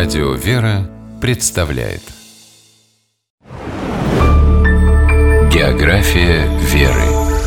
Радио «Вера» представляет География веры.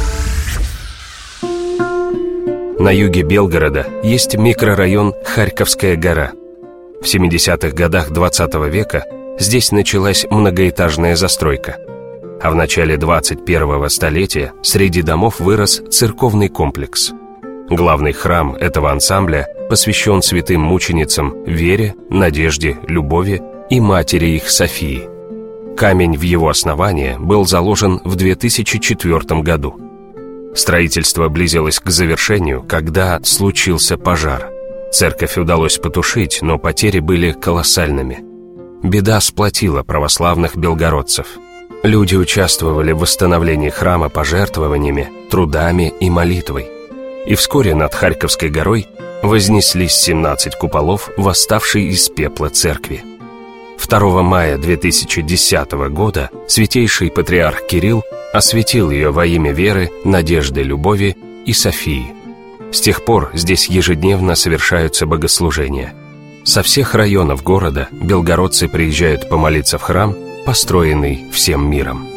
На юге Белгорода есть микрорайон Харьковская гора. В 70-х годах 20 века здесь началась многоэтажная застройка. А в начале 21-го столетия среди домов вырос церковный комплекс. Главный храм этого ансамбля посвящен святым мученицам Вере, Надежде, Любови и матери их Софии. Камень в его основание был заложен в 2004 году. Строительство близилось к завершению, когда случился пожар. Церковь удалось потушить, но потери были колоссальными. Беда сплотила православных белгородцев. Люди участвовали в восстановлении храма пожертвованиями, трудами и молитвой. И вскоре над Харьковской горой вознеслись 17 куполов, восставшей из пепла церкви. 2 мая 2010 года святейший патриарх Кирилл осветил ее во имя Веры, Надежды, Любови и Софии. С тех пор здесь ежедневно совершаются богослужения. Со всех районов города белгородцы приезжают помолиться в храм, построенный всем миром.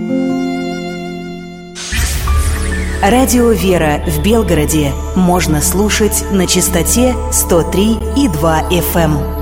Радио «Вера» в Белгороде можно слушать на частоте 103,2 FM.